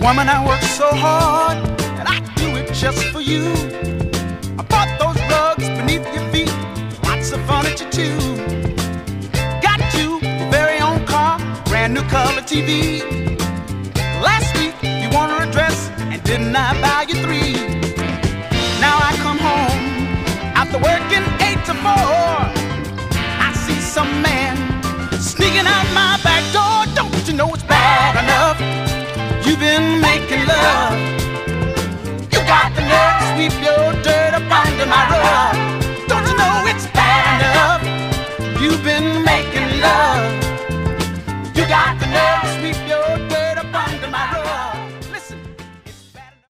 Woman, I work so hard, and I do it just for you. I bought those rugs beneath your feet, lots of furniture too. Got you your very own car, brand new color TV. Last week you wanted a dress, and didn't I buy you 3? Now I come home after working 8 to 4. I see some man sneaking out my back door. Don't you know it's bad enough you've been making love? You got the nerve to sweep your dirt up under my rug. Don't you know it's bad enough you've been making love? You got the nerve